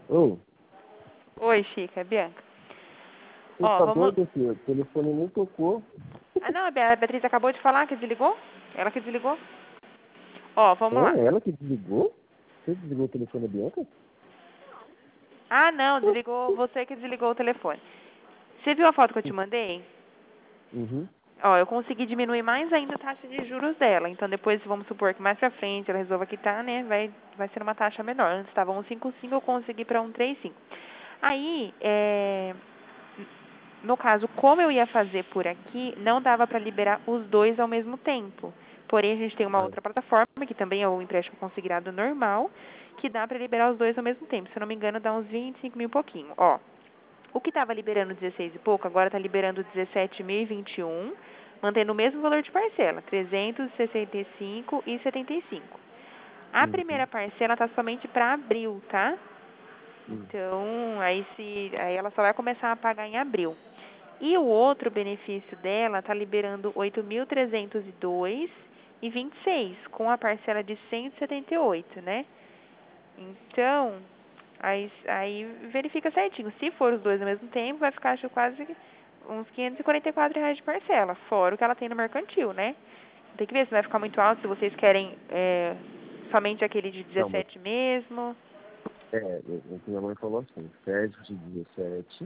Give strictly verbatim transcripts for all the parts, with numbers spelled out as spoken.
Ô, Oi, Chica, é Bianca. você Ó, tá vamos... doido, filho? O telefone nem tocou. Ah, não, a Be- a Beatriz acabou de falar que desligou. Ela que desligou. Ó, vamos lá. É ela que desligou? Você desligou o telefone da Bianca? Ah, não, desligou. Você que desligou o telefone. Você viu a foto que eu te mandei? Uhum. Ó, eu consegui diminuir mais ainda a taxa de juros dela. Então, depois, vamos supor que mais pra frente ela resolva quitar, né? Vai, vai ser uma taxa menor. Antes estava um cinco cinco, eu consegui para um três cinco. Aí, é... no caso, como eu ia fazer por aqui, não dava para liberar os dois ao mesmo tempo. Porém, a gente tem uma É. outra plataforma, que também é o empréstimo consignado normal, que dá para liberar os dois ao mesmo tempo. Se eu não me engano, dá uns vinte e cinco mil e pouquinho. Ó, o que estava liberando dezesseis e pouco, agora está liberando dezessete mil e vinte e um, mantendo o mesmo valor de parcela, trezentos e sessenta e cinco e setenta e cinco. A Uhum. primeira parcela está somente para abril, tá? Uhum. Então, aí, se, aí ela só vai começar a pagar em abril. E o outro benefício dela está liberando oito mil trezentos e dois e vinte e seis, com a parcela de cento e setenta e oito, né? Então, aí, aí verifica certinho. Se for os dois ao mesmo tempo, vai ficar acho, quase uns quinhentos e quarenta e quatro reais de parcela, fora o que ela tem no mercantil, né? Tem que ver se vai ficar muito alto, se vocês querem é, somente aquele de Não, mas dezessete mesmo. é, o que minha mãe falou assim, fecha de dezessete.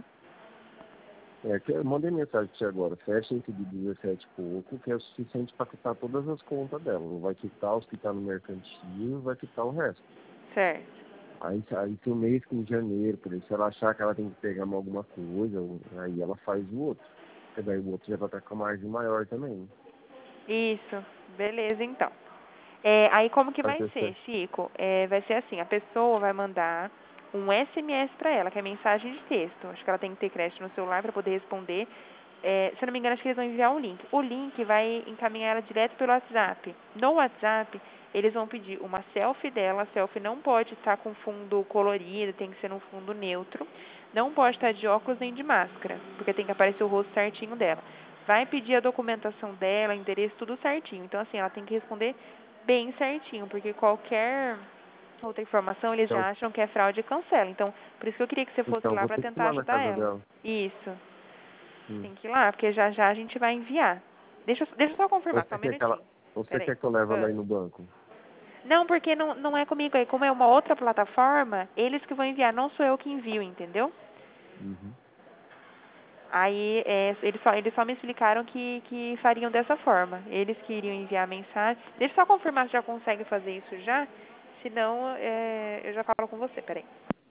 É, que eu mandei mensagem pra você agora, fecha esse de dezessete e pouco, que é o suficiente para quitar todas as contas dela. Não vai quitar os que tá no mercantil, vai quitar o resto. Certo. Aí, aí tem um mês que em janeiro, por exemplo, se ela achar que ela tem que pegar alguma coisa, aí ela faz o outro. Porque daí o outro já vai estar com a margem maior também. Isso, beleza então. É, aí como que Vai vai ter ser, certo. Chico? É, vai ser assim, a pessoa vai mandar um S M S para ela, que é mensagem de texto. Acho que ela tem que ter crédito no celular para poder responder. É, se eu não me engano, acho que eles vão enviar um link. O link vai encaminhar ela direto pelo WhatsApp. No WhatsApp, eles vão pedir uma selfie dela. A selfie não pode estar com fundo colorido, tem que ser num fundo neutro. Não pode estar de óculos nem de máscara, porque tem que aparecer o rosto certinho dela. Vai pedir a documentação dela, endereço, tudo certinho. Então, assim, ela tem que responder bem certinho, porque qualquer outra informação eles Então, já acham que é fraude e cancela. Então, por isso que eu queria que você fosse então lá vou para ter que ir tentar lá na ajudar casa ela. dela. Isso. Hum. Tem que ir lá, porque já já a gente vai enviar. Deixa, eu- deixa eu só confirmar, só Você um quer que ela, minutinho. você Peraí. quer que eu leve ela Ah. aí no banco? Não, porque não, não é comigo aí. Como é uma outra plataforma, eles que vão enviar, não sou eu que envio, entendeu? Uhum. Aí é, eles, só, eles só me explicaram que, que fariam dessa forma. Eles que iriam enviar a mensagem. Deixa eu só confirmar se já consegue fazer isso já. Senão, é, eu já falo com você. Peraí.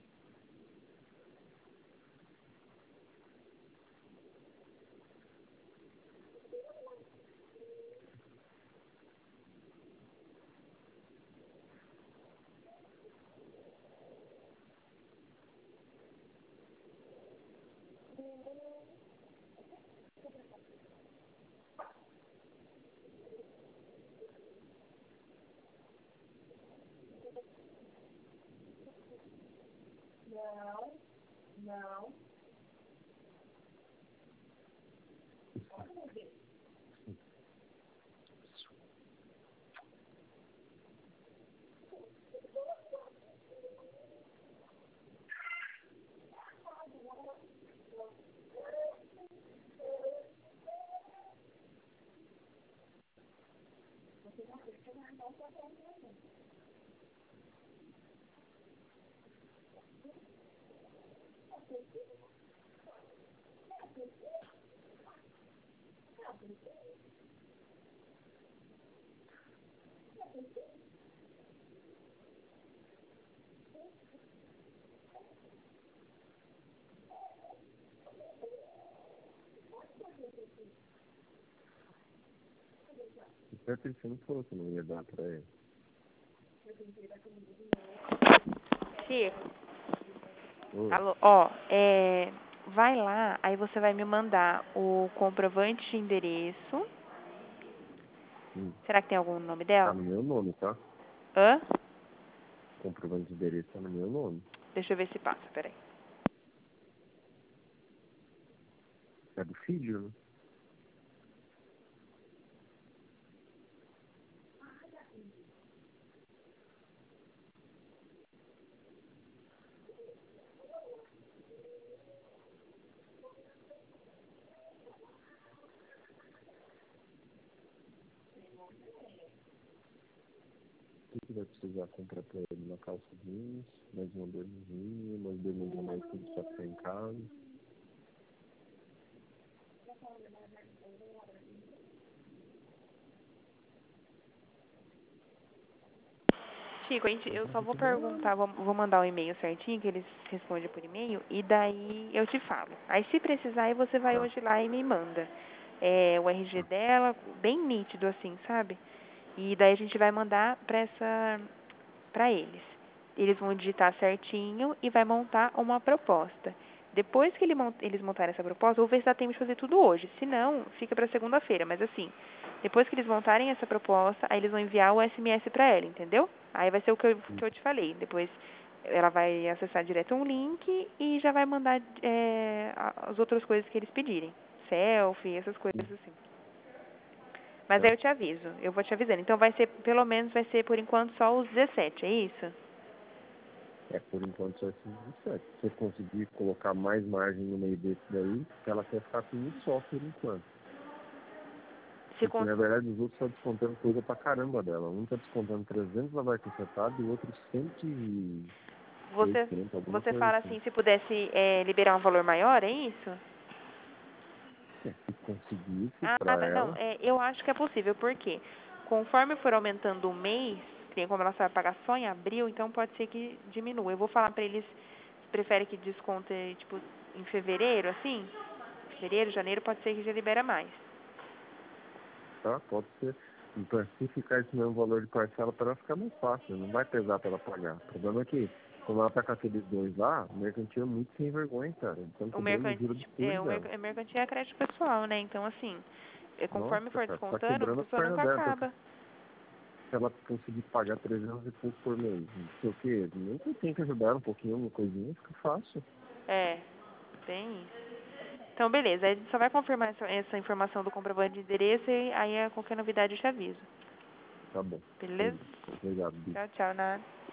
Até que você não falou que não ia dar pra ele. Chico, Oi. alô, ó, é, vai lá, aí você vai me mandar o comprovante de endereço. Hum. Será que tem algum nome Tá dela? no meu nome, tá? Hã? Comprovante de endereço tá no meu nome. Deixa eu ver se passa, peraí. É do filho, né? O que que vai precisar comprar pra ele? Uma calça jeans, mais uma bermuzinha, mais bermuda mais tudo só ficar em casa. Chico, a gente, eu Comprar só vou roupa da... perguntar, vou, vou mandar o e-mail certinho, que eles respondem por e-mail, e daí eu te falo. Aí se precisar, aí você vai Tá, hoje lá e me manda é, o R G tá. dela, bem nítido assim, sabe? E daí a gente vai mandar pra essa, pra eles. Eles vão digitar certinho e vai montar uma proposta. Depois que ele mont, eles montarem essa proposta, vou ver se dá tempo de fazer tudo hoje. Se não, fica pra segunda-feira. Mas assim, depois que eles montarem essa proposta, aí eles vão enviar o S M S pra ela, entendeu? Aí vai ser o que eu, que eu te falei. Depois ela vai acessar direto um link e já vai mandar é, as outras coisas que eles pedirem. Selfie, essas coisas assim. Mas aí Tá. eu te aviso, eu vou te avisando. Então vai ser, pelo menos vai ser por enquanto só os dezessete, é isso? É, por enquanto só esses dezessete. Se você conseguir colocar mais margem no meio desse daí, ela quer ficar com um só por enquanto. Se Porque cons... na verdade os outros estão descontando coisa pra caramba dela. Um tá descontando trezentos na vai consertada e o outro cento e você, oitenta, alguma você coisa fala assim. assim, se pudesse é, liberar um valor maior, é isso? É, se conseguisse Ah, pra tá. Não, ela, é, eu acho que é possível, porque conforme for aumentando o mês, tem como ela só vai pagar só em abril, então pode ser que diminua. Eu vou falar pra eles, prefere que desconte, tipo, em fevereiro, assim? Fevereiro, janeiro, pode ser que já libera mais. tá? Pode ser. Então, se ficar esse mesmo valor de parcela, para ela ficar mais fácil, não vai pesar para ela pagar. O problema é que, como ela tá com aqueles dois lá, o mercantil é muito sem vergonha, cara. Eles estão O cobrando o mercantil, juro de é, coisa o dela. merc- o mercantil é crédito pessoal, né? Então, assim, é, conforme Nossa, for cara, tá descontando, a quebrando as pessoa pernas nunca dela. Então, acaba. se ela conseguir pagar trezentos e pouco por mês, não sei o quê, nem que tem que ajudar ela um pouquinho, uma coisinha, fica fácil. É, tem isso. Então, beleza. Aí a gente só vai confirmar essa, essa informação do comprovante de endereço e aí a qualquer novidade eu te aviso. Tá bom. Beleza? Beleza. Obrigado, Bi. Tchau, tchau, nada.